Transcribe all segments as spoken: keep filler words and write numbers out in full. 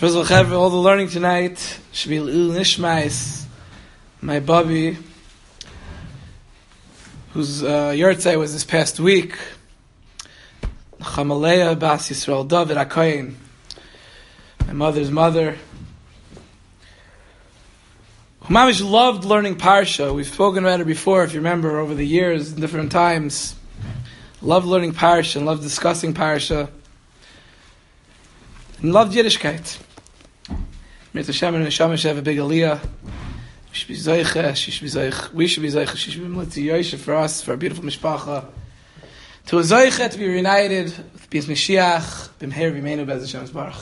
First of all, all the learning tonight should be L'il Nishmais, my Bobby, whose uh, Yortzei was this past week. Chamaleya Bas Yisrael David HaKohen, my mother's mother, who mamish loved learning Parsha. We've spoken about it before, if you remember, over the years, in different times. Loved learning Parsha and loved discussing Parsha. And loved Yiddishkeit. Mir Hashem and Neshama should have a big aliyah. We should be zeicha, she should be zeicha, we should be zeicha, she should be Mlitzi Yosef for us, for our beautiful mishpacha. To a zeicha, to be reunited with B'ez Mashiach, B'mher V'meinu B'ez Hashem's Baruch.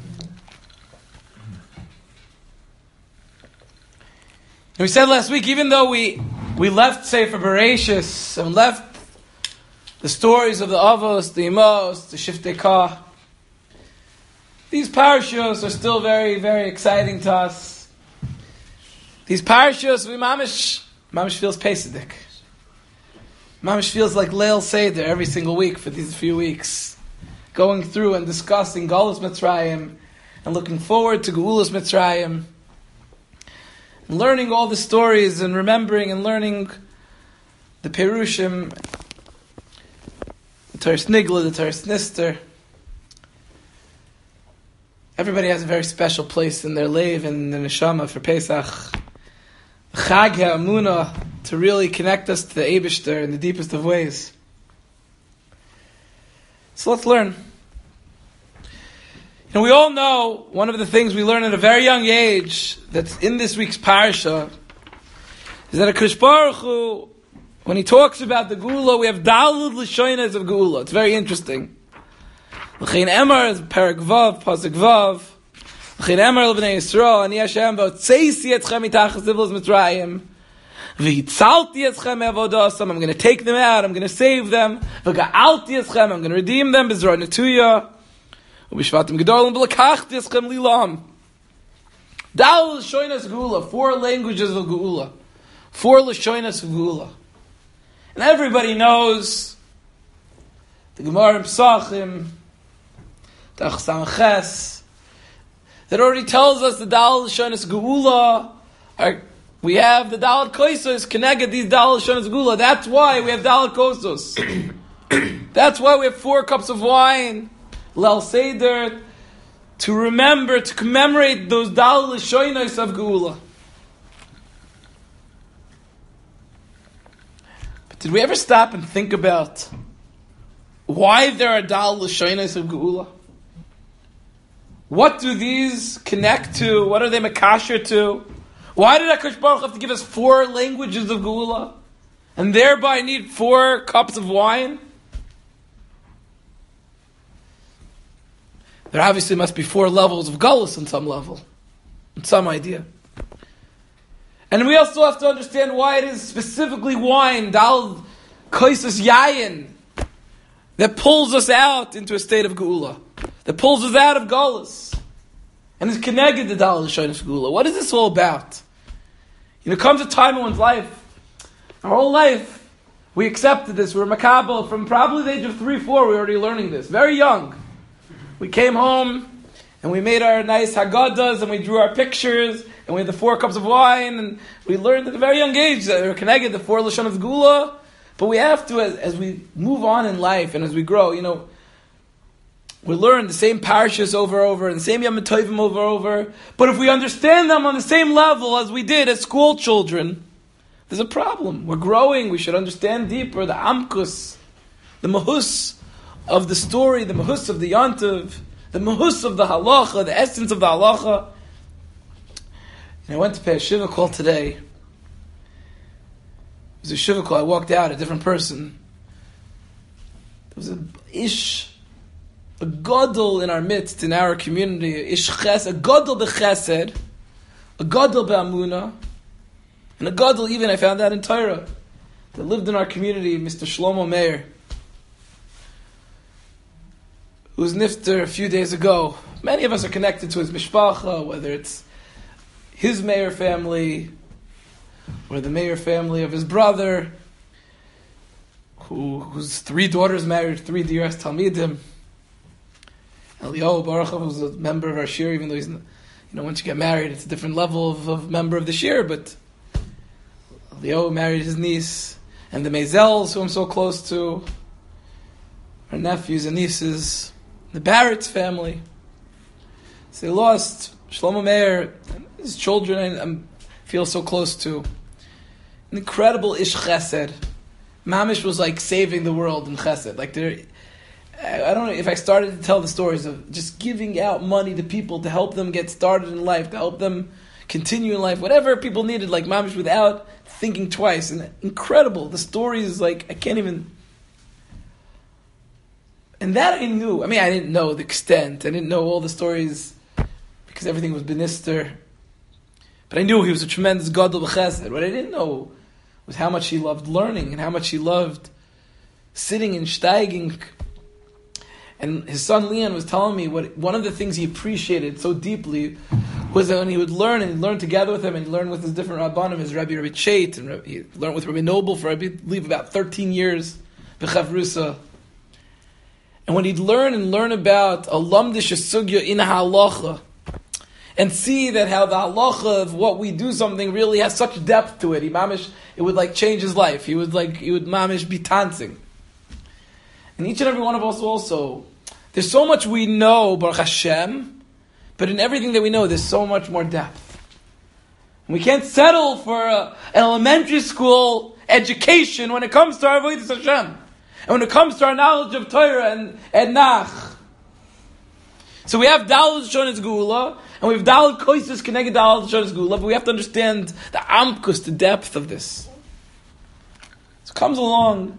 And we said last week, even though we we left Sefer Bereshis and left the stories of the Avos, the Imos, the Shiftei Kah, these parashos are still very, very exciting to us. These parashos, we mamish, mamish feels Pesach. Mamish feels like Leil Seder every single week for these few weeks. Going through and discussing Galus Mitzrayim and looking forward to Geulas Mitzrayim. And learning all the stories and remembering and learning the Perushim, the Teres Nigla, the Teres Nister. Everybody has a very special place in their leiv and the neshama for Pesach. Chag HaEmunah, to really connect us to the Eibishter in the deepest of ways. So let's learn. And we all know one of the things we learn at a very young age that's in this week's parasha is that HaKadosh Baruch Hu, when he talks about the Geula, we have Daled L'shonos of Geula. It's very interesting. L'chein Emar is Perek Vav, Pasuk Vav. L'chein Emar l'bnei Yisrael, Ani Hashem v'otzeisi etzchem mitachas zivlos Mitzrayim, v'hitzalti etzchem me'avodasam. I'm going to take them out. I'm going to save them. V'ga'alti etzchem. I'm going to redeem them. B'zror netuya. U'bishvatim gedolim v'lakachti etzchem lilam. Dal l'shonos Geula. Four languages of Geula. Four l'shonos of Geula. And everybody knows the Gemara in Pesachim, the Achsam Ches, that already tells us the Dal Shonos Geula, are, we have the Dal Kosos, connected these Dal Shonos Geula. That's why we have Dal Kosos. That's why we have four cups of wine, Leil Seder, to remember, to commemorate those Dal Shonos of Geula. But did we ever stop and think about why there are Dal L'shonos of Geula? What do these connect to? What are they makasher to? Why did HaKadosh Baruch Hu have to give us four languages of Geula? And thereby need four cups of wine? There obviously must be four levels of Galus on some level. On some idea. And we also have to understand why it is specifically wine, Dal Kosos Yayin, that pulls us out into a state of Geula. That pulls us out of Galus. And is connected to Dal L'shonos Geula. What is this all about? You know, comes a time in one's life, our whole life, we accepted this. We were makabel. From probably the age of three, four, we were already learning this. Very young. We came home, and we made our nice Haggadahs, and we drew our pictures, and we had the four cups of wine, and we learned at a very young age that we were connected to the four L'shonos Geula. But we have to, as, as we move on in life and as we grow, you know, we learn the same parashas over and over, and the same Yom Tovim over and over. But if we understand them on the same level as we did as school children, there's a problem. We're growing. We should understand deeper the amkus, the mahus of the story, the mahus of the yontiv, the mahus of the halacha, the essence of the halacha. And I went to pay a shiva call today. It was a shiva call. I walked out, a different person. There was an ish, a gadol in our midst, in our community, a ish ches, a gadol b'chesed, a gadol b'amuna, and a gadol even, I found out in Torah, that lived in our community, Mister Shlomo Meir, who was nifter a few days ago. Many of us are connected to his mishpacha, whether it's his Meir family, or the Meir family of his brother, who whose three daughters married three Diras Talmidim. Eliyahu Baruch was a member of our shir, even though he's, you know, once you get married, it's a different level of, of member of the shir, but Eliyahu married his niece, and the Mezels, who I'm so close to, our nephews and nieces, the Barrett's family. So they lost Shlomo Meir, his children, I I'm, feel so close to. An incredible ish chesed. Mamish was like saving the world in chesed. Like there, I don't know if I started to tell the stories of just giving out money to people to help them get started in life, to help them continue in life, whatever people needed, like Mamish, without thinking twice. And incredible. The stories, like, I can't even... And that I knew. I mean, I didn't know the extent. I didn't know all the stories because everything was benister. But I knew he was a tremendous gadol b'chesed. What I didn't know was how much he loved learning and how much he loved sitting and steiging. And his son Leon was telling me what one of the things he appreciated so deeply was that when he would learn, and he'd learn together with him, and he'd learn with his different rabbanim, his Rabbi Rabbi Chait, and he learned with Rabbi Noble for I believe about thirteen years, b'chavrusa. And when he'd learn and learn about a lamdish sugya in halacha, and see that how the halacha of what we do something really has such depth to it, he mamish, it would like change his life. He would like he would mamish be tansing. And each and every one of us also, there's so much we know, Baruch Hashem, but in everything that we know, there's so much more depth. And we can't settle for a, an elementary school education when it comes to our avodas Hashem. And when it comes to our knowledge of Torah and, and Nach. So we have Daled Shonas Gula, and we have Daled Koisus Keneged Daled Shonas Gula, but we have to understand the Amkus, the depth of this. So it comes along,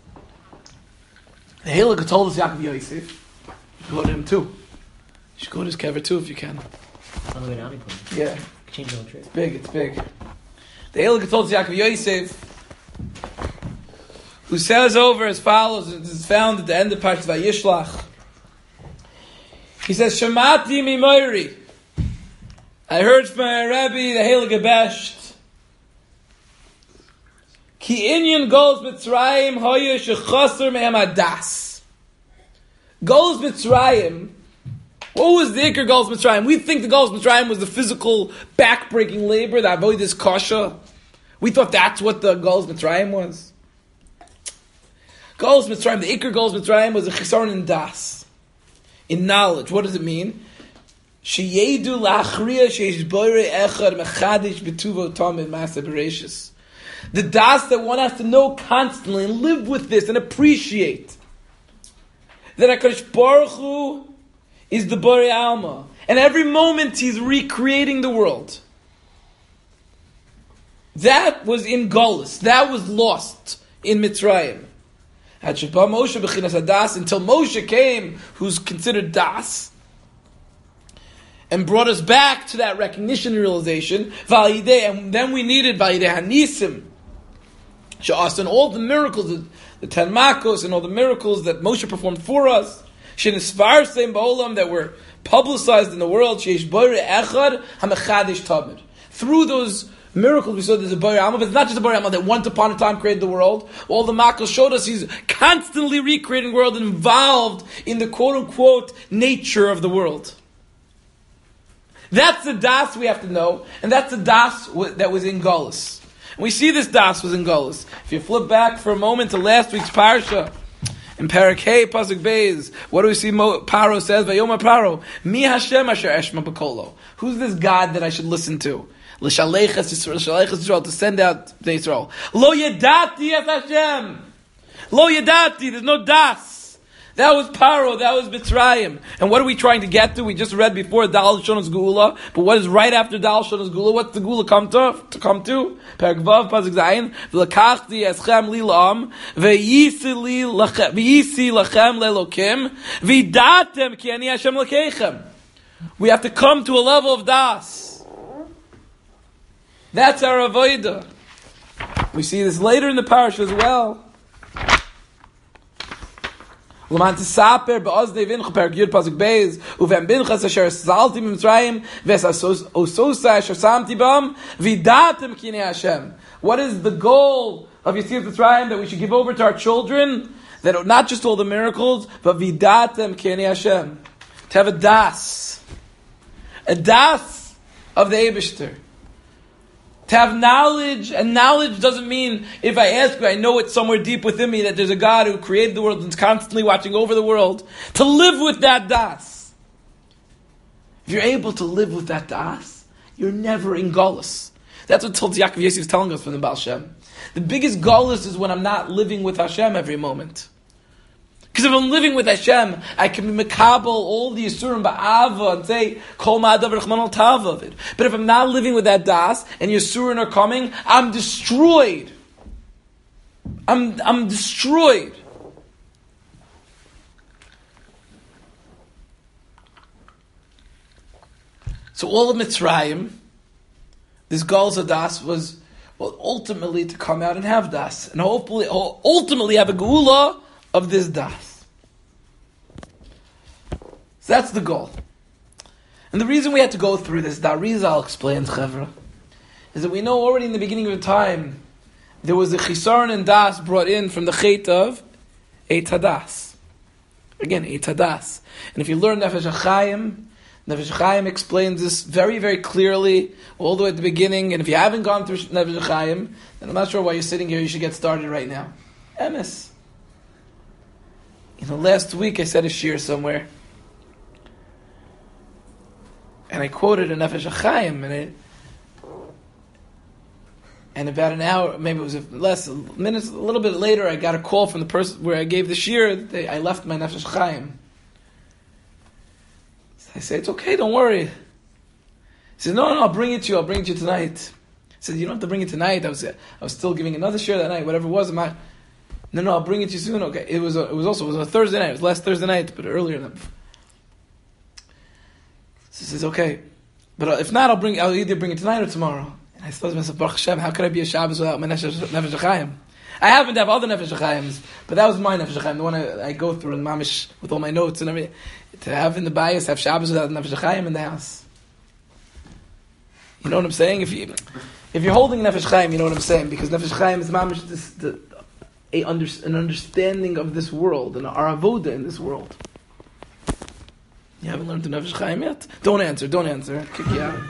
the Heilige told us Yaakov Yosef, you should go to him too. You should go to his kever too if you can. On the way down, yeah. Change the whole trip. It's big, it's big. The Heilige told us Yaakov Yosef, who says over as follows, it is found at the end of Parshas Vayishlach. He says, Shamati mimoiri. I heard from my Rebbe, the Heilige Besht, Ki inyan goes Mitzrayim hoya shechaser mehem adas. Goes Mitzrayim. What was the Iker Goes Mitzrayim? We think the Goes Mitzrayim was the physical back-breaking labor, the avodas kasha. We thought that's what the Goes Mitzrayim was. Goes Mitzrayim, the Iker Goes Mitzrayim was a chisaron in das. In knowledge. What does it mean? Sheyedu lachriya sheish boire echad mechadish betuvo tamid masa bereshis. The das that one has to know constantly and live with this and appreciate. That HaKadosh Baruch Hu is the Borei Alma. And every moment he's recreating the world. That was in Golus. That was lost in Mitzrayim. Until Moshe came, who's considered Das, and brought us back to that recognition and realization. And then we needed Vayidei Hanisim, and all the miracles, the, the Ten Makos, and all the miracles that Moshe performed for us, that were publicized in the world. Through those miracles, we saw there's a Borei Alma, but it's not just a Borei Alma that once upon a time created the world. All the Makos showed us he's constantly recreating the world and involved in the quote-unquote nature of the world. That's the Das we have to know, and that's the Das that was in Golus. And we see this Das was in Golus. If you flip back for a moment to last week's Parsha, in Parak Hey, Pasuk Beis, what do we see Paro says? Vayoma Paro, Mi Hashem asher eshma b'kolo. Who's this God that I should listen to? L'shalechas Yisrael, l'shalechas Yisrael, to send out Bnei Yisrael. Lo yedati es Hashem. Lo yedati, there's no das. That was Paro, that was Mitzrayim. And what are we trying to get to? We just read before Dal Shonos Gula, but what is right after Dal Shonos Gula? What's the Gula come to? To come to? Perek Vav, Pasuk Zayin, V'lakachti eschem li la'am, v'yisi li lachem, v'yisi lachem le'lokim, v'datem ki ani Hashem l'keichem. We have to come to a level of das. That's our avodah. We see this later in the parasha as well. L'man tisaper be'oznei vincha perek yud pasuk beis uvem binchas asher zalti b'Mitzrayim ves ososa asher samti bam v'datem kinei Hashem. What is the goal of Yetzias Mitzrayim that we should give over to our children? That not just all the miracles, but v'datem kinei Hashem. to have a das, a das of the Eibishter. To have knowledge, and knowledge doesn't mean if I ask you, I know it somewhere deep within me that there's a God who created the world and is constantly watching over the world. To live with that das. If you're able to live with that das, you're never in Golus. That's what Tzoltz Yaakov Yossi was telling us from the Baal Shem. The biggest Golus is when I'm not living with Hashem every moment. Because if I'm living with Hashem, I can be mekabel all the Yisurim ba'ava and say, Kol ma'adav rechman al ta'ava of it. But if I'm not living with that das, and Yisurim are coming, I'm destroyed. I'm, I'm destroyed. So all of Mitzrayim, this Galz das was, well, ultimately to come out and have das. And hopefully, ultimately have a geula of this das. So that's the goal. And the reason we had to go through this, that Rizal explains, Chevra, is that we know already in the beginning of the time, there was a chisaron and das brought in from the chet of Eit Hadas. Again, Eit Hadas. And if you learn Nefesh HaChaim, Nefesh HaChaim explains this very, very clearly, all the way at the beginning. And if you haven't gone through Nefesh HaChaim, then I'm not sure why you're sitting here, you should get started right now. Emes. You know, last week I said a shir somewhere, and I quoted a Nefesh HaChaim, and it, and about an hour, maybe it was less minutes, a little bit later, I got a call from the person where I gave the shir. They, I left my Nefesh HaChaim. So I say, it's okay, don't worry. He said, no, no, I'll bring it to you. I'll bring it to you tonight. I said, you don't have to bring it tonight. I was, I was still giving another shir that night, whatever it was. My, no, no, I'll bring it to you soon. Okay, it was, a, it was also it was a Thursday night. It was last Thursday night, but earlier than. So he says, okay, but if not, I'll bring. I'll either bring it tonight or tomorrow. And I thought to myself, Baruch Hashem, how could I be a Shabbos without my Nefesh HaChaim? I happen to have other Nefesh HaChaims, but that was my Nefesh HaChaim, the one I, I go through in Mamish with all my notes and everything. To have in the bias, have Shabbos without Nefesh HaChaim in the house. You know what I'm saying? If you if you're holding Nefesh HaChaim, you know what I'm saying, because Nefesh HaChaim is Mamish this, the, a under, an understanding of this world and our avoda in this world. You haven't learned the Nefesh HaChaim yet? Don't answer, don't answer. Kick you out.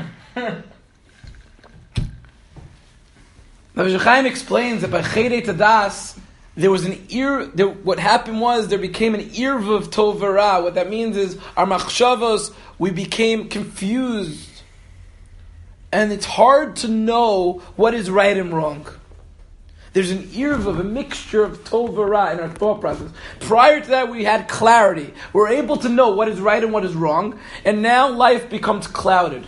Nefesh HaChaim explains that by Chet Tadas, there was an ear. There, what happened was there became an irv of tov v'ra. What that means is our machshavos, we became confused, and it's hard to know what is right and wrong. There's an irv of a mixture of tov v'ra in our thought process. Prior to that, we had clarity. We're able to know what is right and what is wrong, and now life becomes clouded.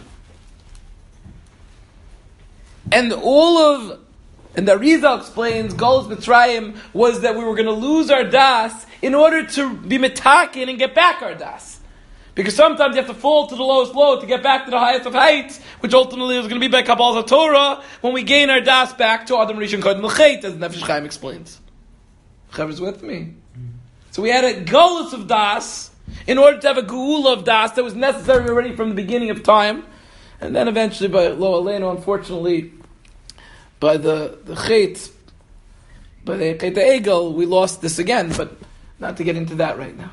And all of And the Rizal explains, Golus Mitzrayim was that we were going to lose our das in order to be metakin and get back our das. Because sometimes you have to fall to the lowest low to get back to the highest of heights, which ultimately is going to be by Kabbalah Torah, when we gain our das back to Adam Rishon Kodem L'Chet, as Nefesh HaChaim explains. Chaver's with me. So we had a Golus of das, in order to have a Geula of das that was necessary already from the beginning of time, and then eventually by Lo Aleinu, unfortunately, by the the Chet, by the Chet Egel, we lost this again, but not to get into that right now.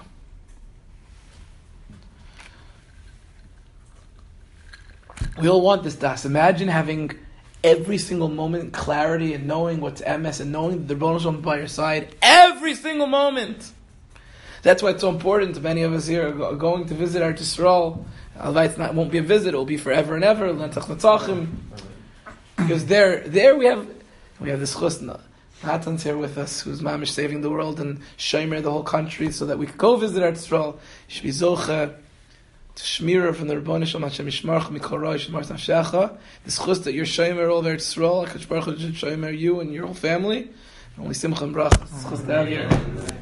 We all want this das. Imagine having every single moment clarity and knowing what's M S and knowing that the Rebbeinu Shalom by your side every single moment. That's why it's so important if any of us here are going to visit our Yisrael. Otherwise, it won't be a visit; it will be forever and ever. Because there, there we have, we have this chus. Natan's here with us, who's mamish saving the world and shomer the whole country, so that we could go visit our Yisrael. You should be zocha to shmira from the Rebbeinu Shalom Hashem Yishmarch Mikol Ra Yishmar Nafshecha. This chus that you're shomer all of Eretz Yisrael, HaKadosh Baruch Hu should shomer you and your whole family. And only simcha and bracha. This chus to have you.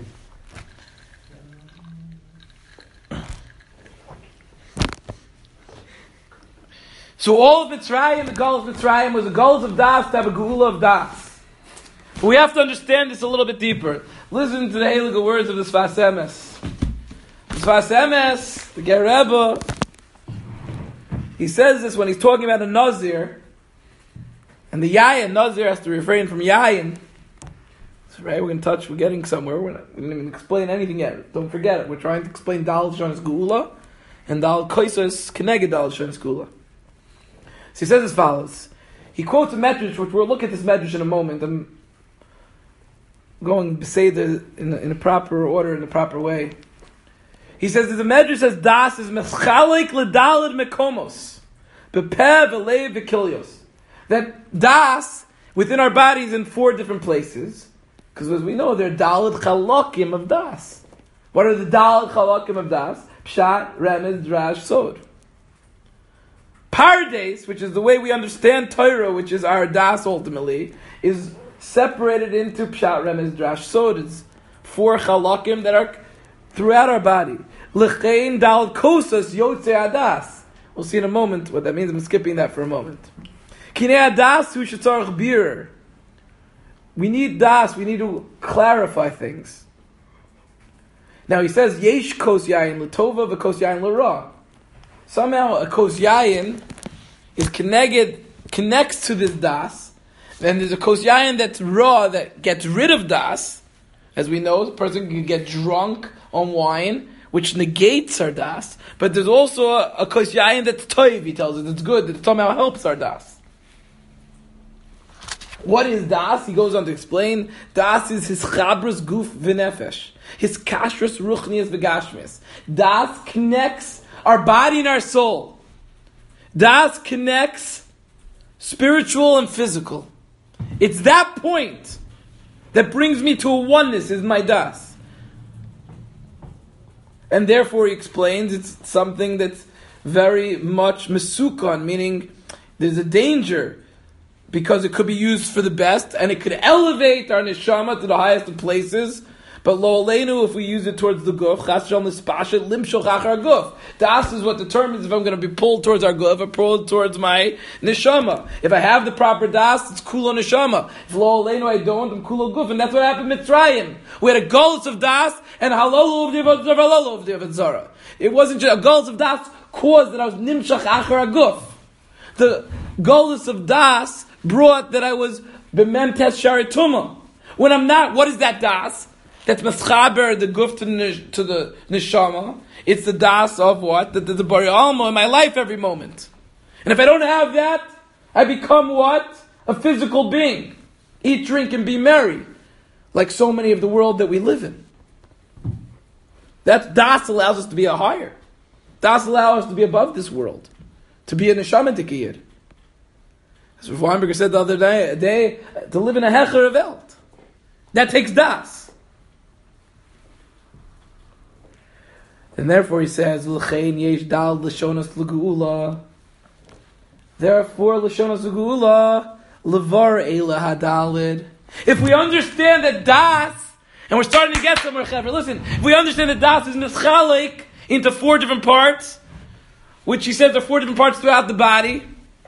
So all of Mitzrayim, the goals of Mitzrayim, was the goals of Das to have a geula of Das. But we have to understand this a little bit deeper. Listen to the heilige words of the Sfas Emes. The Sfas Emes, the Ger Rebbe, he says this when he's talking about a Nazir, and the Yayin, Nazir has to refrain from Yayin. So, right, we're going to touch, we're getting somewhere. We're not, we didn't even explain anything yet. Don't forget it. We're trying to explain Dal Shonas Geula and Dal Koisos Keneged Dal Shonas Geula. So he says as follows. He quotes a medrash, which we'll look at this medrash in a moment. I'm going to say the in a, in a proper order, in a proper way. He says that the medrash says Das is meschalik ledalid mekomos bepev v'leiv v'kilyos. That Das within our bodies in four different places, because as we know there are dalid chalakim of Das. What are the dalid chalakim of Das? Pshat, remez, drash, sod. Pardes, which is the way we understand Torah, which is our Das ultimately, is separated into Pshat, Remez, Drash, Sod. It's four chalakim that are throughout our body. L'chein dal kosas yotze adas. We'll see in a moment what that means. I'm skipping that for a moment. Kinei adas hu shetzarach bir. We need das. We need to clarify things. Now he says yesh kos yayin l'tova v'kos yayin l'ra. Somehow a kos yayin is connected, connects to this das. Then there's a kos yayin that's raw, that gets rid of das. As we know, the person can get drunk on wine, which negates our das. But there's also a, a kos yayin that's toiv, he tells us. It's good, that it somehow helps our das. What is das? He goes on to explain. Das is his chabras guf v'nefesh. His kashrus ruchnias v'gashmis. Das connects our body and our soul. Das connects spiritual and physical. It's that point that brings me to a oneness, is my das. And therefore he explains it's something that's very much mesukon, meaning there's a danger because it could be used for the best and it could elevate our neshama to the highest of places. But lo aleinu, if we use it towards the guf, chas shalom nispashet limshoch achar guf. Das is what determines if I'm going to be pulled towards our guf or pulled towards my neshama. If I have the proper das, it's kulo neshama. If lo aleinu I don't, I'm kulo guf. And that's what happened in Mitzrayim. We had a golus of das and halolu of the halolu of the avodah. It wasn't just a golus of das caused that I was nimshach achar guf. The golus of das brought that I was b'memtes sharituma. When I'm not, what is that das? That's maschaber, the guf to the, to the neshama. It's the das of what? The, the, the bari alma in my life every moment. And if I don't have that, I become what? A physical being. Eat, drink, and be merry. Like so many of the world that we live in. That das allows us to be a higher. Das allows us to be above this world. To be a neshama tikiyir. As Rav Weinberger said the other day, a day to live in a hecher of Welt. That takes das. And therefore he says, L'chein yesh dal l'shonas l'geula. Therefore, l'shonas l'geula, levar eila hadalid. If we understand that das, and we're starting to get somewhere, Chaver, listen, if we understand that das is mischalik into four different parts, which he says are four different parts throughout the body,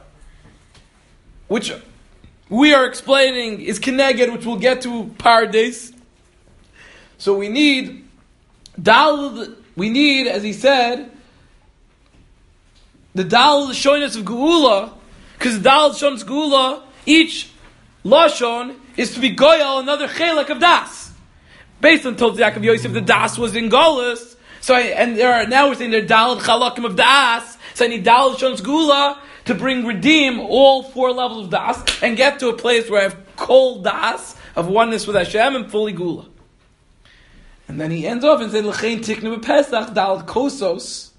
which we are explaining is keneged, which we'll get to pardes. So we need dal. We need, as he said, the dal shoyness of geula, because dal shoyness geula, each lashon is to be goyal another chelak of das. Based on Tolz Yaakov Yosef, the das was in Golus. So I, and there are now we're saying there are dal chalakim of das. So I need dal shoyness geula to bring redeem all four levels of das and get to a place where I have kol das of oneness with Hashem and fully geula. And then he ends off and says, L'chein tiknu b'Pesach dal kosos.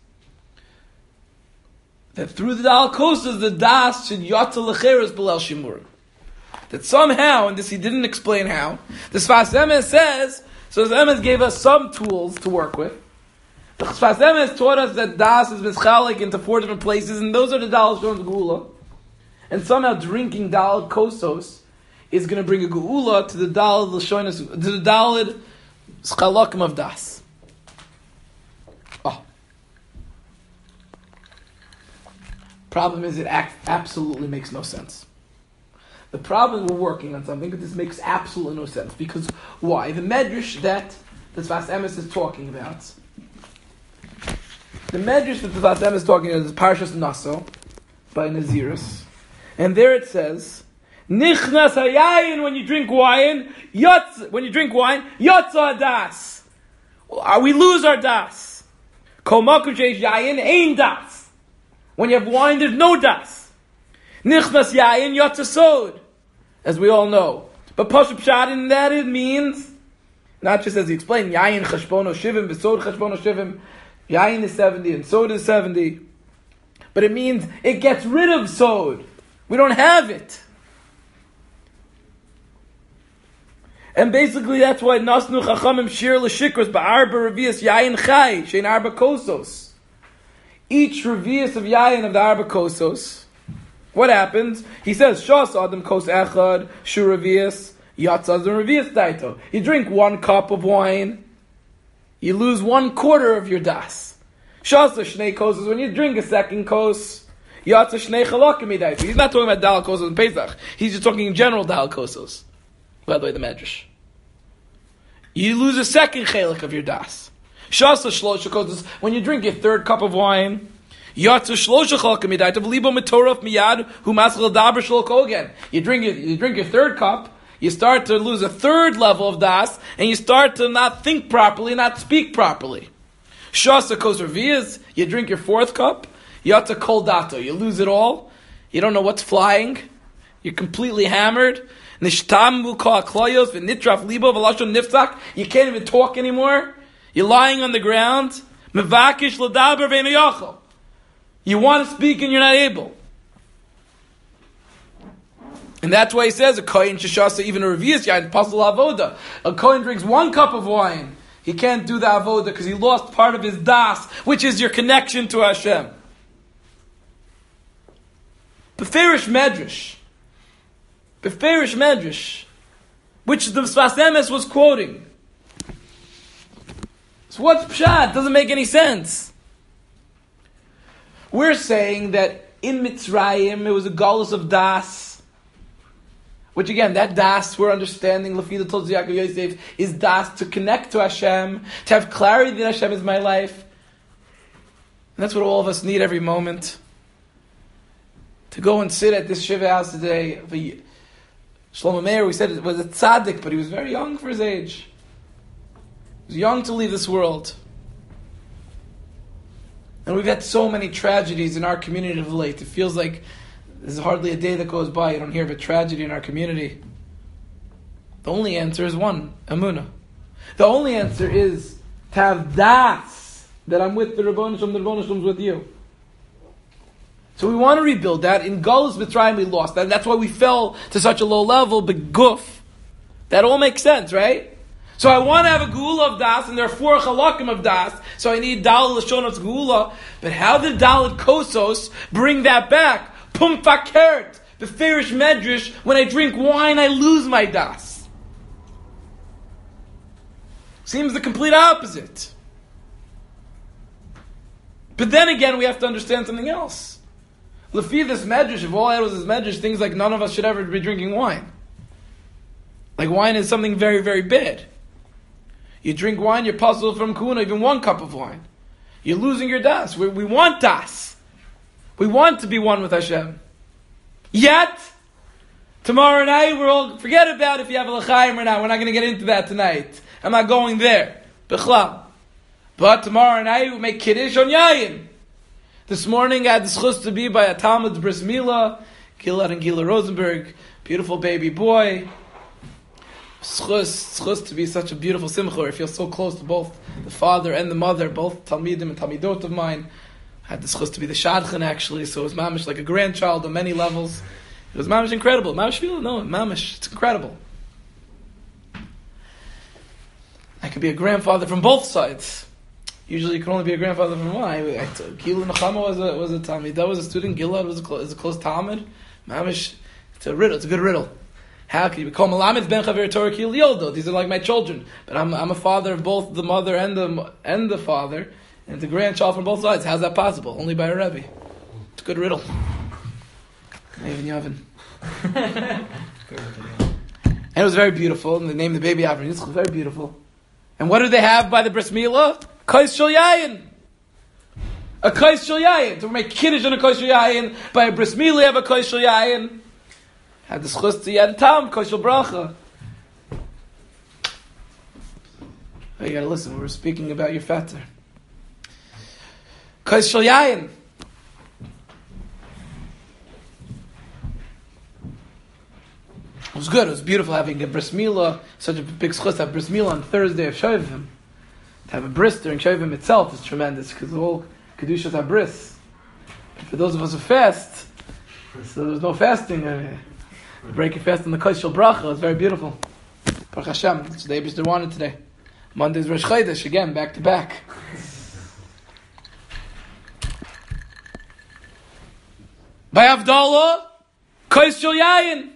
That through the dal kosos, the das should yata l'cheres b'lel shimurim. That somehow, and this he didn't explain how, the Sfas Emes says, so the Emes gave us some tools to work with. The Sfas Emes taught us that das is mischalik into four different places, and those are the dal shon geula. And somehow drinking dal kosos is going to bring a geula to the dal l'shonos, to the dalid schalakim of das. Oh. Problem is, it act, absolutely makes no sense. The problem is we're working on something, but this makes absolutely no sense. Because why? The medrash that the Sfas Emes is talking about, the medrash that the Sfas Emes is talking about is Parshas Naso by Nazirus, and there it says Nichnas hayayin, when you drink wine, yotz, when you drink wine, yotza das. We lose our das. Kol makom sheish yayin, ein das. When you have wine, there's no das. Nichnas yayin, yotza sod. As we all know. But Pashup Pshat in that it means, not just as he explained, yayin chashbono shivim, v'sod chashbono shivim, yayin is seventy and sod is seventy. But it means it gets rid of sod. We don't have it. And basically that's why Nasnu Chachamim Shir L'Shikros Ba'arba Revius Yayin Chai Shein Arba Kosos. Each Revius of Yayin of the Arba Kosos, what happens? He says, Shas Adam Kos Echad Shu Revius Yatzaz and Revius Daito. You drink one cup of wine, you lose one quarter of your das. Shas Shnei Kos is when you drink a second kos. Yatzaz Shnei Chalakim Daito. He's not talking about Dal Kosos and Pesach. He's just talking in general Dal Kosos. By the way, the Medrash. You lose a second chelik of your das. Shasa shlosha kosos, when you drink your third cup of wine, yatsu shlosha chalkim yadayt of libo metoraf miyad hu maschal daber shloko again. You drink your, you drink your third cup, you start to lose a third level of das, and you start to not think properly, not speak properly. Shasa kos revias, you drink your fourth cup, yatsu kol dato, you lose it all, you don't know what's flying, you're completely hammered. You can't even talk anymore. You're lying on the ground. You want to speak and you're not able. And that's why he says a kohen sheshasa, even a revius yain pasal avoda. A kohen drinks one cup of wine. He can't do the avoda because he lost part of his das, which is your connection to Hashem. Beferish medrash. Beferish Medrash, which the Sfas Emes was quoting. So what's Pshat? Doesn't make any sense. We're saying that in Mitzrayim it was a galus of das, which again, that das we're understanding, Lafida Tolz Yaakov Yosef, is das to connect to Hashem, to have clarity that Hashem is my life. And that's what all of us need every moment. To go and sit at this Shiva house today, Shlomo Meir, we said it was a tzaddik, but he was very young for his age. He was young to leave this world. And we've had so many tragedies in our community of late. It feels like there's hardly a day that goes by you don't hear of a tragedy in our community. The only answer is one, Emunah. The only answer is to have das, that I'm with the Rebbeinu Shalom, the Rebbeinu Shalom is with you. So we want to rebuild that. In Galus Mitzrayim we lost that. That's why we fell to such a low level, but guf. That all makes sense, right? So I want to have a Geula of Das, and there are four Chalakim of Das, so I need Dal Lashonot Geula. But how did Dalit Kosos bring that back? Pum Fakert, the Ferish Medrash, when I drink wine I lose my Das. Seems the complete opposite. But then again we have to understand something else. Lefi this medrash, if all I had was this medrash, things like none of us should ever be drinking wine. Like wine is something very, very bad. You drink wine, you're puzzled from kuna, even one cup of wine. You're losing your das. We, we want das. We want to be one with Hashem. Yet, tomorrow night, we're all, forget about if you have a l'chaim or not. We're not going to get into that tonight. I'm not going there. B'chlam. But tomorrow night, we make kiddush on yayin. This morning I had the schus to be by a Talmud's bris milah, Gilad and Gila Rosenberg, beautiful baby boy. Schus, schus to be such a beautiful simcha where I feel so close to both the father and the mother, both Talmidim and Talmidot of mine. I had the schus to be the shadchan actually, so it was mamish like a grandchild on many levels. It was mamish incredible. Mamish feel no, mamish, it's incredible. I could be a grandfather from both sides. Usually you can only be a grandfather from one. Gila Nechama was a was a Talmid. That was a student. Gilad was a close, was a close Talmud. Mamish, it's a riddle. It's a good riddle. How can you become Malamed ben Chaver Torah Kil Yoldo? These are like my children, but I'm I'm a father of both the mother and the and the father, and it's a grandchild from both sides. How's that possible? Only by a Rebbe. It's a good riddle. Even Yavin. And it was very beautiful. And they named the baby Avram Yitzchak. Very beautiful. And what did they have by the bris milah? Kais shel yayin. A kais shel yayin. To make kiddush on a kais shel yayin. By a bris milah, have a kais shel yayin. Had the schus to yad tam koshel bracha. Oh, you gotta listen. We were speaking about your fatter. Koshel yayin. It was good. It was beautiful having a bris milah. Such a big schus to have bris milah on Thursday of Shovim. To have a bris during Shovim itself is tremendous because all kedushas are bris. For those of us who fast, so there's no fasting. Uh, break your fast on the koshel bracha. It's very beautiful. Baruch Hashem. It's the Eibishter wanted today. Monday's Rosh Chodesh again, back to back. By Havdalah, koshel yayin.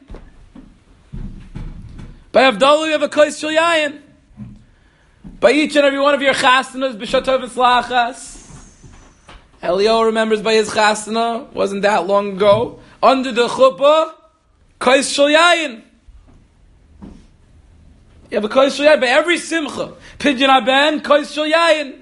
By Havdalah, you have a koshel yayin. By each and every one of your chasanas, b'shatov v'slachas. Elio remembers by his chasana, wasn't that long ago. Under the chuppah, koshel yayin. You have a koshel yayin by every simcha. Pidyon haben, koshel yayin.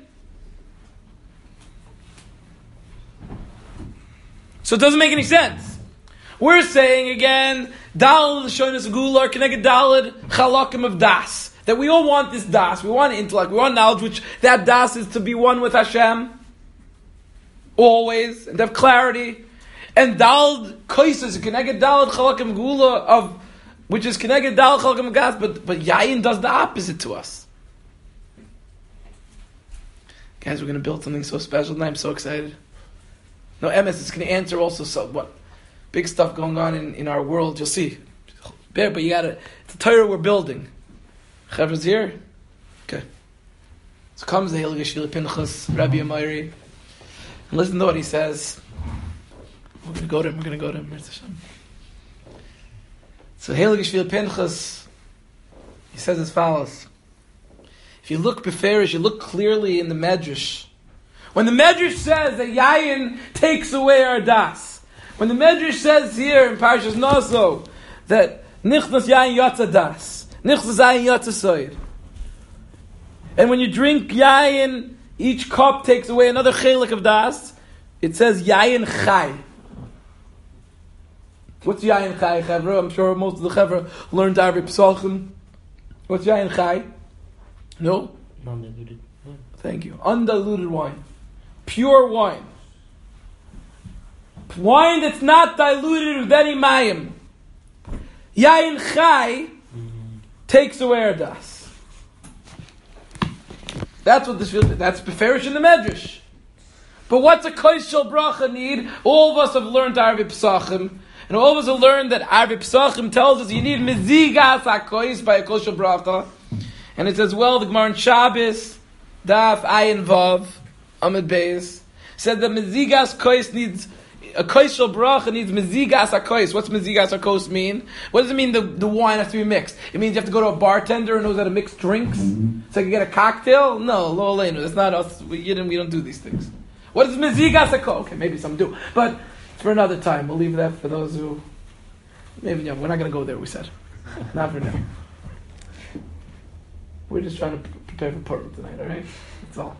So it doesn't make any sense. We're saying again, Dalad Shonas Gular Keneged Dalad Chalakim of Das. That we all want this Das. We want intellect. We want knowledge, which that Das is to be one with Hashem. Always. And to have clarity. And Dalad Koises, Keneged Dalad Chalakim Gula of which is Keneged Dalad Chalakim Gas, but but Yayin does the opposite to us. Guys, we're going to build something so special and I'm so excited. No, M S is going to answer also so what big stuff going on in, in our world. You'll see. But you got to, it's a Torah we're building. Chevra's here? Okay. So comes the Heilige Shvili Pinchas, Rabbi Amiri, and listen to what he says. We're going to go to him, we're going to go to him. So Heilige Shvili Pinchas, he says as follows. If you look beferish, you look clearly in the Medrash. When the Medrash says that Yayin takes away our das, when the Medrash says here in Parashas Naso that Nichnas Yayin Yatza Das, Nichnas Yayin Yatza Soid, and when you drink Yayin, each cup takes away another chelik of das, it says Yayin Chai. What's Yayin Chai, Chevra? I'm sure most of the Chevra learned Arvei Pesachim. What's Yayin Chai? No? Undiluted wine. Thank you. Undiluted wine. Pure wine. Wine that's not diluted with any mayim. Yayin Chai mm-hmm. takes away our das. That's what this feels. That's beferish in the Medrash. But what's a koshel bracha need? All of us have learned Arvei Pesachim, and all of us have learned that Arvei Pesachim tells us you need mezigas hakois by a koshel bracha. And it says, well, the Gemara in Shabbos, Daf Ayin Vav, Amid Beis, said that mezigas kois needs, a koshel bracha needs mezigas hakois. What's mezigas hakos mean? What does it mean the, the wine has to be mixed? It means you have to go to a bartender who knows how to mix drinks? So you can get a cocktail? No, lo aleinu. That's not us. We, you we don't do these things. What is mezigas hakos? Okay, maybe some do. But for another time. We'll leave that for those who, maybe, yeah, we're not going to go there, we said. Not for now. We're just trying to prepare for Purim tonight, all right? That's all.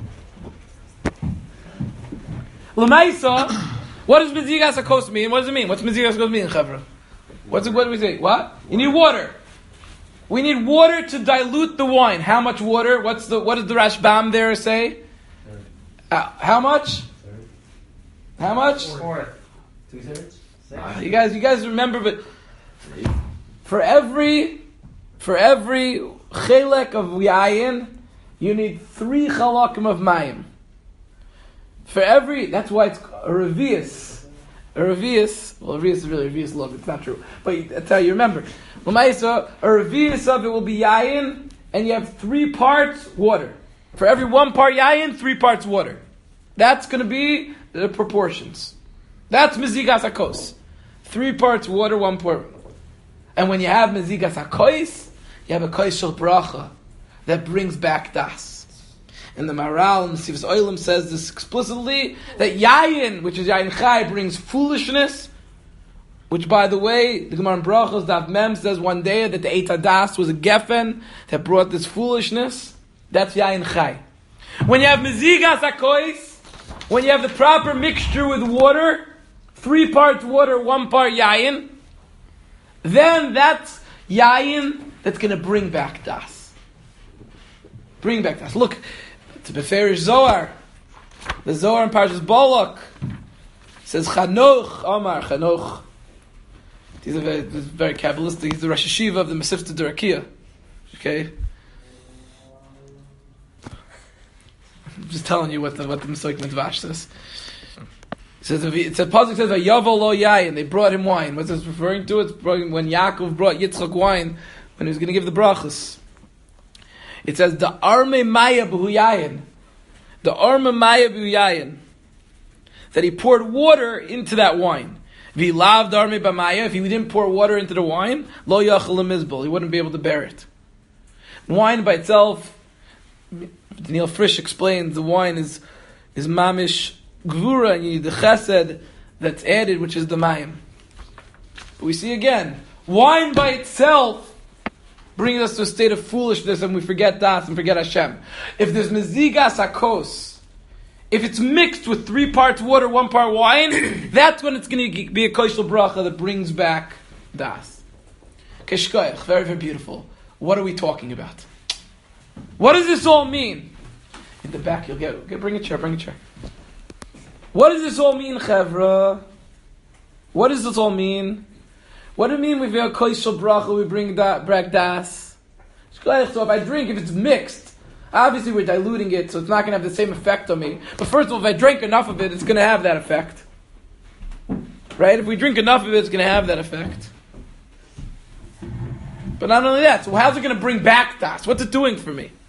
L'maisa, what does mezigas hakos mean? What does it mean? What's mezigas hakos mean, Chavra? What's it, what do we say? What? You need water. We need water to dilute the wine. How much water? What's the? What does the Rashbam there say? Uh, how much? How much? Four. Two thirds. Uh, you guys, you guys remember, but for every, for every chelek of yayin, you need three chalakim of mayim. For every, that's why it's a revius. A revius, well, a revius is really a revius love, it's not true. But that's how you remember. L'maisa, a revius of it will be yayin, and you have three parts water. For every one part yayin, three parts water. That's going to be the proportions. That's mezigas hakos. Three parts water, one part. And when you have mezigas hakos, you have a koshel bracha that brings back das. And the Maral and the Sivas Oilam says this explicitly, that Yayin, which is Yayin Chai, brings foolishness, which, by the way, the Gemara in Brachos, Daf Mem says one day that the Eit HaDas was a geffen that brought this foolishness. That's Yayin Chai. When you have Mezigas HaKois, when you have the proper mixture with water, three parts water, one part Yayin, then that's yayin that's going to bring back das. Bring back das. Look, to Beferish Zohar, the Zohar in Parshas Balak says Chanoch Amar Chanoch. He's a very, he's very Kabbalistic. He's the Rosh Hashiva of the Masifta Durakia. Okay, I'm just telling you what the what the Mesoik Midvash says. It says it says Pasuk says Vayavel lo yayin. They brought him wine. What's this referring to? It's when Yaakov brought Yitzchak wine when he was going to give the brachas. It says the arme maya b'hu yayin. The arme maya b'hu yayin. That he poured water into that wine. If loved arme b'maya, if he didn't pour water into the wine, lo yachal mizbel, he wouldn't be able to bear it. Wine by itself, Daniel Frisch explains, the wine is is mamish gvura, and you need the chesed that's added, which is the mayim. But we see again, wine by itself brings us to a state of foolishness, and we forget das and forget Hashem. If there's mezigas hakos, if it's mixed with three parts water, one part wine, that's when it's going to be a koshel bracha that brings back das. Keshkoyach, very, very beautiful. What are we talking about? What does this all mean? In the back, you'll get, get bring a chair, bring a chair. What does this all mean, Chevra? What does this all mean? What do you mean we have a koshel bracha, we bring da, bring das? So if I drink, if it's mixed, obviously we're diluting it, so it's not going to have the same effect on me. But first of all, if I drink enough of it, it's going to have that effect. Right? If we drink enough of it, it's going to have that effect. But not only that, so how's it going to bring back das? What's it doing for me?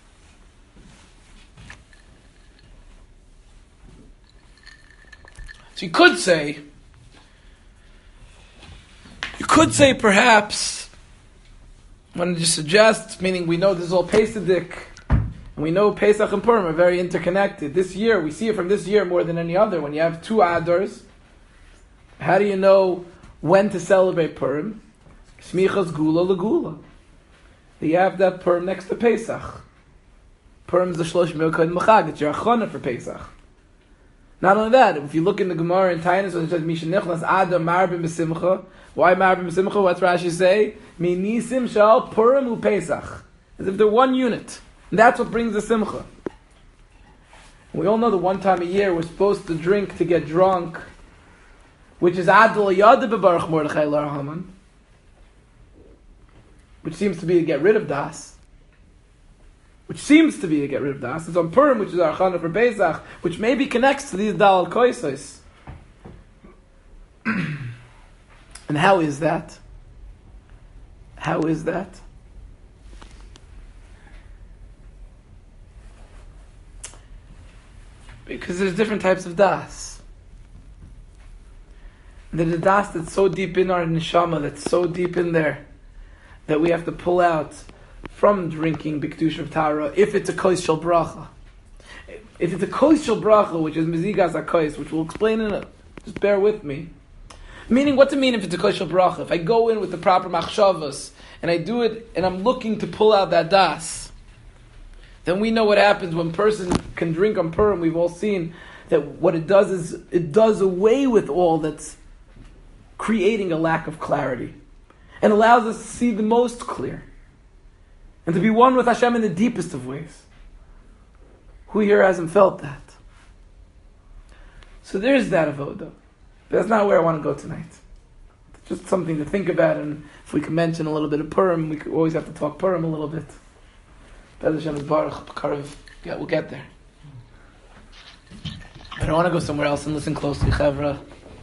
So you could say, you could say perhaps, I want to just suggest, meaning we know this is all Pesach, and we know Pesach and Purim are very interconnected. This year, we see it from this year more than any other. When you have two Adars, how do you know when to celebrate Purim? Smichas Gula Legula. You have that Purim next to Pesach. Purim is the Shlosh Milkod Machag. It's your Achana for Pesach. Not only that, if you look in the Gemara in Tainus, when it says Misha Nichlas Adam Marbim B'Simcha, why Marbim B'Simcha? What's Rashi say? Mi Nisim Shal Purim U Pesach. As if they're one unit. And that's what brings the Simcha. We all know that one time a year we're supposed to drink to get drunk, which is Adol Yad B'Baruch Mordechai Lar Haman, which seems to be to get rid of Das. Which seems to be to get rid of das. It's on Purim, which is our Chana for Pesach, which maybe connects to these Dal Koisos. And how is that? How is that? Because there's different types of das. There's a das that's so deep in our neshama, that's so deep in there, that we have to pull out from drinking B'Kedusha of Tara, if it's a Kois Shel Bracha. If it's a Kois Shel Bracha, which is Mezigas HaKois, which we'll explain in a, just bear with me. Meaning, what's it mean if it's a Kois Shel Bracha? If I go in with the proper machshavas, and I do it, and I'm looking to pull out that das, then we know what happens when a person can drink on Purim. We've all seen that what it does is, it does away with all that's creating a lack of clarity, and allows us to see the most clear. And to be one with Hashem in the deepest of ways. Who here hasn't felt that? So there's that avoda. But that's not where I want to go tonight. It's just something to think about, and if we can mention a little bit of Purim, we could always have to talk Purim a little bit. Bez Hashem is Baruch, Karev. Yeah, we'll get there. I don't want to go somewhere else and listen closely, Chevra.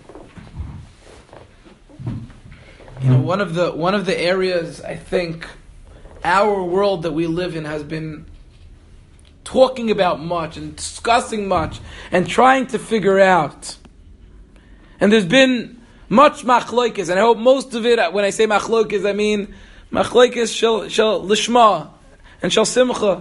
You know, one of the one of the areas I think our world that we live in has been talking about much and discussing much and trying to figure out. And there's been much machloikis, and I hope most of it, when I say machloikis, I mean machloikis shel, shel lishma and shel simcha.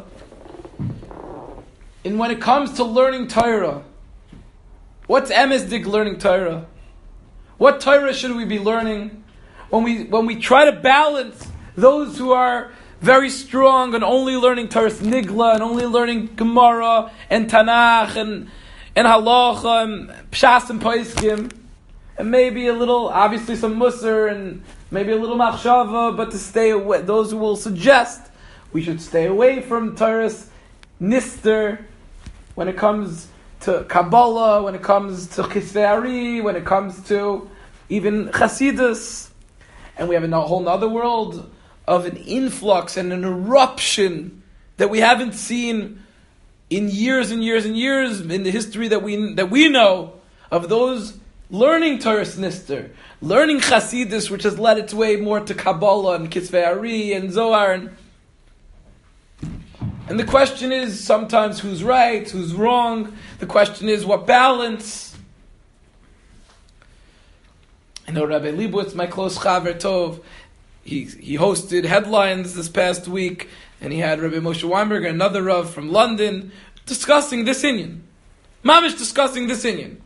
And when it comes to learning Torah, what's emesdik learning Torah? What Torah should we be learning? When we when we try to balance those who are very strong and only learning Taras Nigla and only learning Gemara and Tanakh and, and Halacha and Pshas and Paiskim, and maybe a little, obviously some musar, and maybe a little machshava, but to stay away, those who will suggest we should stay away from Torah's nister when it comes to Kabbalah, when it comes to Chisve'ari, when it comes to even Chasidus. And we have a whole other world of an influx and an eruption that we haven't seen in years and years and years in the history that we that we know of those learning Torah's nister, learning Chasidus, which has led its way more to Kabbalah and Chisve'ari and Zohar. And, and the question is sometimes who's right, who's wrong. The question is what balance. I know Rabbi Leibowitz, my close Chaver Tov, he he hosted headlines this past week, and he had Rabbi Moshe Weinberger, another Rav from London, discussing this inyan. Mamish discussing this inyan.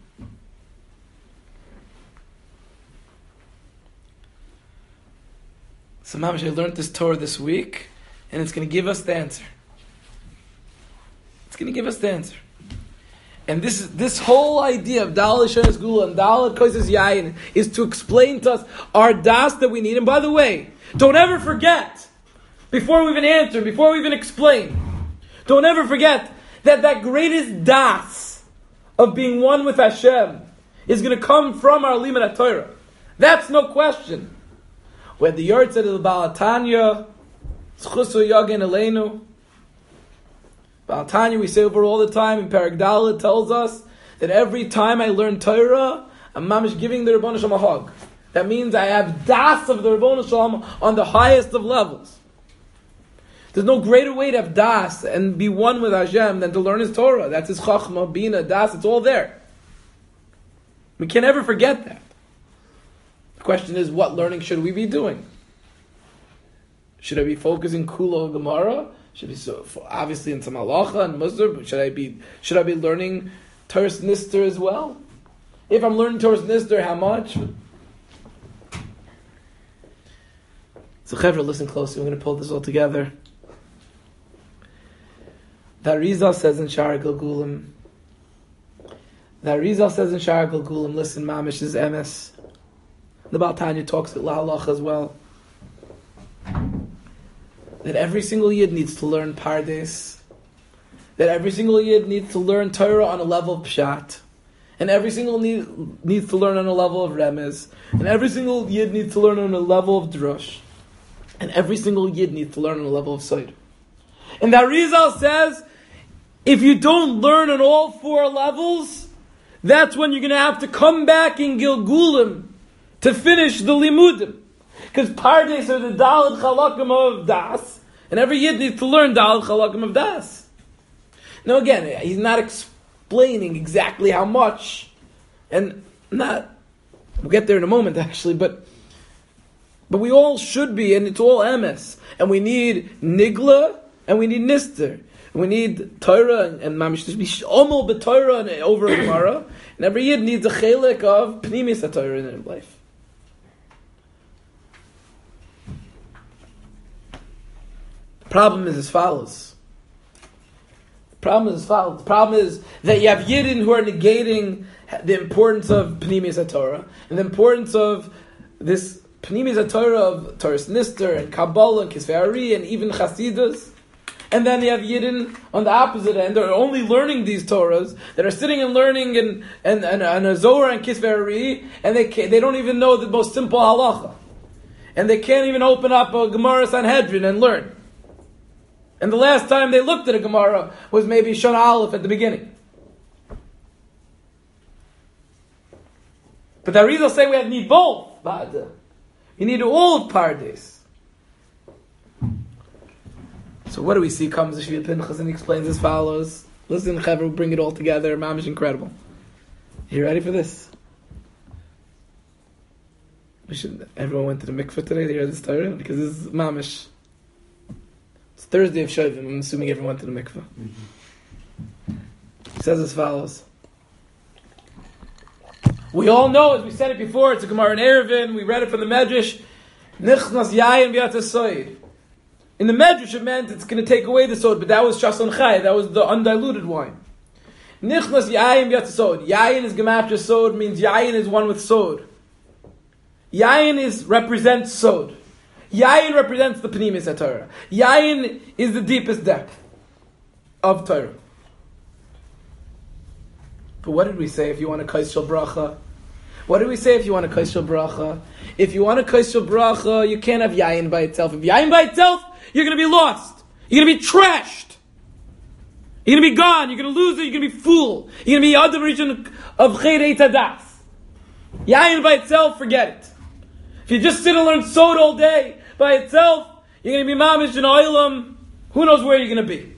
So Mamish, I learned this Torah this week, and it's going to give us the answer. It's going to give us the answer. And this this whole idea of Daled Shonas Gula and Daled Koises Yayin is to explain to us our das that we need. And by the way, don't ever forget, before we even answer, before we even explain, don't ever forget that that greatest das of being one with Hashem is going to come from our Limud Torah. That's no question. When the Yard said of the Baal Tanya, Zchusu Yagin Aleinu, Baal Tanya, we say over all the time, in Perek Dalet tells us that every time I learn Torah, I'm mamish giving the Rebbeinu Shalom a hug. That means I have das of the Rebbeinu Shalom on the highest of levels. There's no greater way to have das and be one with Hashem than to learn His Torah. That's His Chachma, Bina, das, it's all there. We can never forget that. The question is, what learning should we be doing? Should I be focusing Kula Gemara? Should be so obviously in some halacha and Musar, but should I be should I be learning Torah's Nister as well? If I'm learning Torah's Nister, how much? So Chevra, listen closely. We're going to pull this all together. The Arizal says in Shar Gilgulim. The Arizal says in Shar Gilgulim. Listen, Mamish is M S. The Baal Tanya talks at La Halacha as well. That every single Yid needs to learn Pardes. That every single Yid needs to learn Torah on a level of Pshat. And every single need, needs to learn on a level of Remez. And every single Yid needs to learn on a level of Drush. And every single Yid needs to learn on a level of Seid. And the Arizal says, if you don't learn on all four levels, that's when you're going to have to come back in Gilgulim to finish the Limudim. Because Pardes are the Daled Chalakim of Das, and every Yid needs to learn Daled Chalakim of Das. Now again, he's not explaining exactly how much, and not, we'll get there in a moment actually, but but we all should be, and it's all M S, and we need Nigla, and we need Nister, and we need Torah, and, and Mamish, to be Omel b'Torah and over a Gemara, and every Yid needs a Chelek of Pnimis HaTorah in their life. Problem is as follows. The problem is as follows. The problem is that you have Yidden who are negating the importance of Pnimis HaTorah and the importance of this Pnimis HaTorah of Torah's Nister and Kabbalah and Chisve'ari and even Chasidus. And then you have Yidden on the opposite end, they're only learning these Torahs, that are sitting and learning and and and, and a Zohar and Chisve'ari, and they they don't even know the most simple halacha, and they can't even open up a Gemara Sanhedrin and learn. And the last time they looked at a Gemara was maybe Shana Aleph at the beginning. But the Arizal say we have need both. You need all of Pardes. So what do we see? Comes the Shvil Pinchas and he explains as follows. Listen, Chaver, we'll bring it all together. Mamish incredible. You ready for this? We should. Everyone went to the mikveh today to hear this story because this is Mamish. It's Thursday of Shovim. I'm assuming everyone went to the mikveh. Mm-hmm. It says as follows. We all know, as we said it before, it's a Gemara in Eruvin. We read it from the Medrash. Nichnas yayin v'yatas soid. In the Medrash, it meant it's going to take away the soda, but that was Shason Chai, that was the undiluted wine. Nichnas yayin v'yatz sod. Yayin is gematria sod, means yayin is one with sod. Yayin is represents sod. Yayin represents the pnimis at Torah. Yayin is the deepest depth of Torah. But what did we say if you want a kaisel bracha? What did we say if you want a kaisel bracha? If you want a kaisel bracha, you can't have yayin by itself. If yayin by itself, you're going to be lost. You're going to be trashed. You're going to be gone. You're going to lose it. You're going to be fool. You're going to be out of the region of Cherei Tadas. Yayin by itself, forget it. If you just sit and learn sod all day by itself, you're going to be mamish in oilam. Who knows where you're going to be?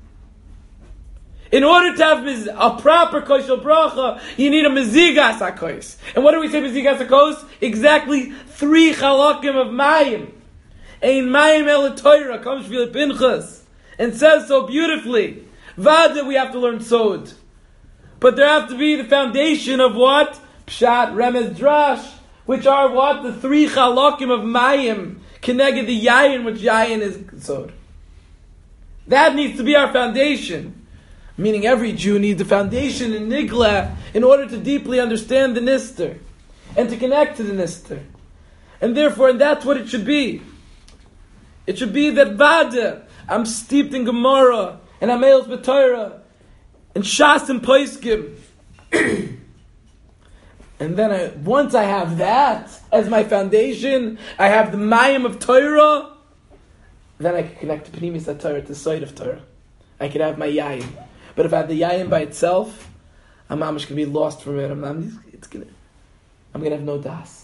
In order to have a proper koshel bracha, you need a mezigas hakos. And what do we say mezigas hakos? Exactly three chalakim of mayim. Ein mayim el Torah comes from Pinchas and says so beautifully. Vada, we have to learn sod, but there have to be the foundation of what pshat, remez, drash, which are what the three chalakim of mayim connected the yayin, which yayin is sod. That needs to be our foundation. Meaning every Jew needs a foundation in Nigla in order to deeply understand the Nister and to connect to the Nister. And therefore, and that's what it should be. It should be that Vada, I'm steeped in Gemara, and I'm Eils B'Torah, and Shas and Poskim. And then I, once I have that as my foundation, I have the Mayim of Torah, then I can connect to Pnimis HaTorah, to the side of Torah. I can have my Yayin. But if I have the yayin by itself, I'm going to be lost from it. I'm, I'm, it's gonna, I'm going to have no das.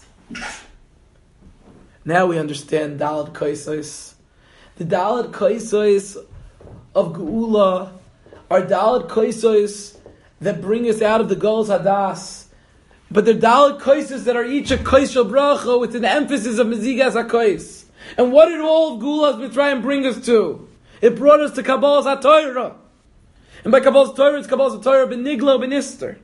Now we understand Dalad Kaisos. The Dalad Kaisos of Geula are Dalad Kaisos that bring us out of the Golos Hadas. But they're Dalad Kaisos that are each a Kaisel Bracha with an emphasis of Mezigas HaKais. And what did all of Geula's Mitzrayim bring us to? It brought us to Kabbalas HaTorah. And by Kabbalah's Torah, it's Kabbalah's Torah benigla benister.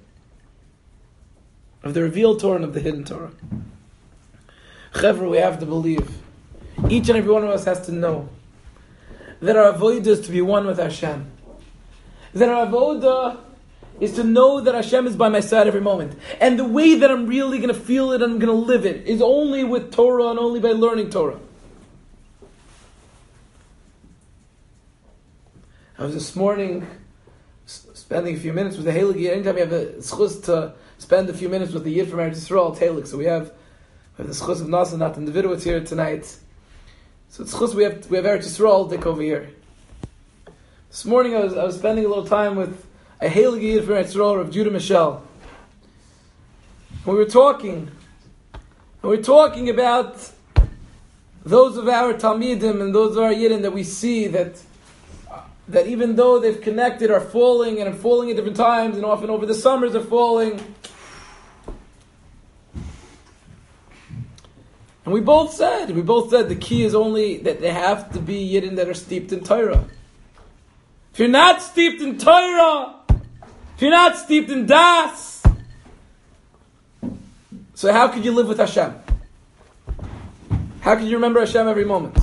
Of the revealed Torah and of the hidden Torah. Chevra, we have to believe. Each and every one of us has to know that our avodah is to be one with Hashem. That our avodah is to know that Hashem is by my side every moment. And the way that I'm really going to feel it and I'm going to live it is only with Torah and only by learning Torah. I was this morning spending a few minutes with the Heilig Yid. Anytime you have a schus to spend a few minutes with the Yid from Eretz Yisrael, it's Heilig. So we have, we have the schus of Nasa, Natan Davidowitz here tonight. So it's schus, we have we have Eretz Yisrael Dick over here. This morning I was I was spending a little time with a Heilig Yid from Eretz Yisrael, of Judah Michel. We were talking, and we were talking about those of our Talmidim and those of our Yidden that we see that that even though they've connected, are falling, and are falling at different times, and often over the summers are falling. And we both said, we both said the key is only that they have to be Yidden that are steeped in Torah. If you're not steeped in Torah, if you're not steeped in Das, so how could you live with Hashem? How could you remember Hashem every moment?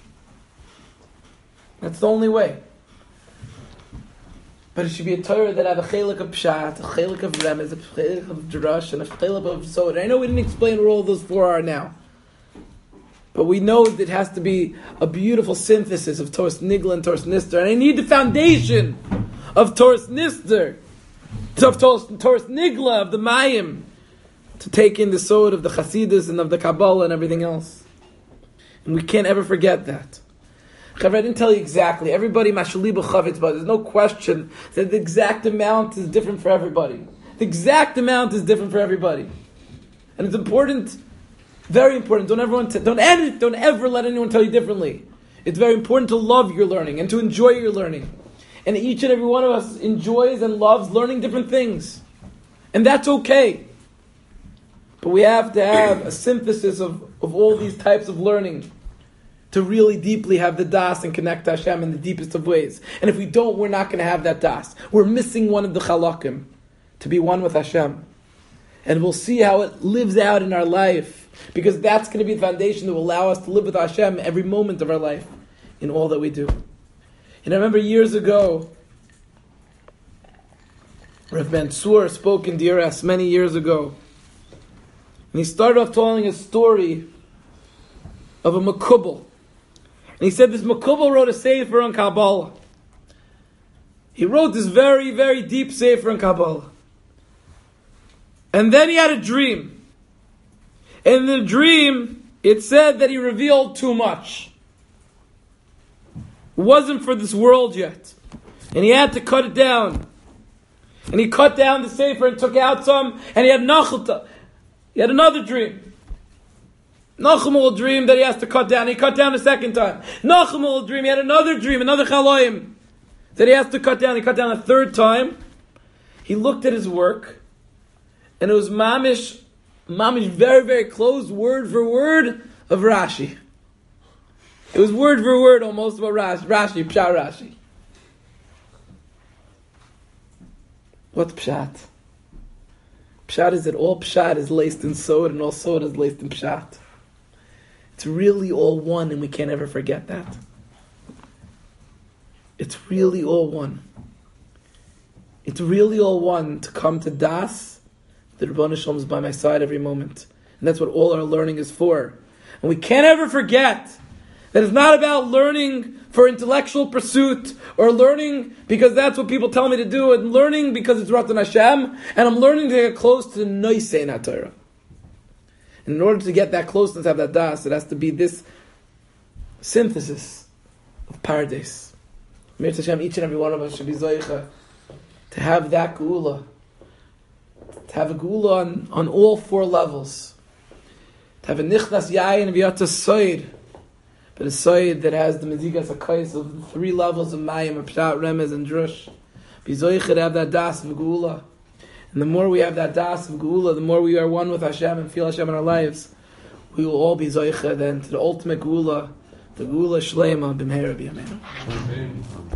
That's the only way. But it should be a Torah that have a chelik of pshat, a chelik of remez, a chelik of drash, and a chelik of sod. I know we didn't explain what all those four are now, but we know that it has to be a beautiful synthesis of Torah Nigla and Torah Nister. And I need the foundation of Torah Nister, of Torah Nigla, of the Mayim, to take in the sod of the Chasidus and of the Kabbalah and everything else. And we can't ever forget that. I didn't tell you exactly. Everybody, mashaliba chavitz, but there's no question that the exact amount is different for everybody. The exact amount is different for everybody, and it's important, very important. Don't everyone, t- don't ever, don't ever let anyone tell you differently. It's very important to love your learning and to enjoy your learning, and each and every one of us enjoys and loves learning different things, and that's okay. But we have to have a synthesis of, of all these types of learning to really deeply have the das and connect to Hashem in the deepest of ways. And if we don't, we're not going to have that das. We're missing one of the chalakim to be one with Hashem. And we'll see how it lives out in our life, because that's going to be the foundation that will allow us to live with Hashem every moment of our life in all that we do. And I remember years ago, Rav Mansour spoke in Diras many years ago. And he started off telling a story of a Makubal. And he said this Makubal wrote a sefer on Kabbalah. He wrote this very, very deep sefer on Kabbalah. And then he had a dream. And in the dream, it said that he revealed too much. It wasn't for this world yet. And he had to cut it down. And he cut down the sefer and took out some, and he had nachalta. He had another dream. Nachum will dream that he has to cut down. He cut down a second time. Nachum will dream. He had another dream, another chaloim, that he has to cut down. He cut down a third time. He looked at his work, and it was mamish, mamish, very, very close, word for word of Rashi. It was word for word almost about Rashi, Rashi, Pshat Rashi. What's Pshat? Pshat is that all Pshat is laced in Sod, and all Sod is laced in Pshat. It's really all one, and we can't ever forget that. It's really all one. It's really all one to come to Das. The Rebbeinu Shalom is by my side every moment. And that's what all our learning is for. And we can't ever forget that it's not about learning for intellectual pursuit, or learning because that's what people tell me to do, and learning because it's Ratan Hashem, and I'm learning to get close to the Noisei in HaTorah. And in order to get that closeness, have that das, it has to be this synthesis of paradise. Mir Hashem, each and every one of us should be zoicha to have that geula, to have a geula on, on all four levels, to have a nichnas yayin v'yata soid, but a soid that has the mezigas hakais of the three levels of mayim, of pshat, remez, and drush. Be zoicha to have that das of geula. And the more we have that das of geula, the more we are one with Hashem and feel Hashem in our lives, we will all be zoicha then to the ultimate geula, the geula shleima b'mehera b'yameinu.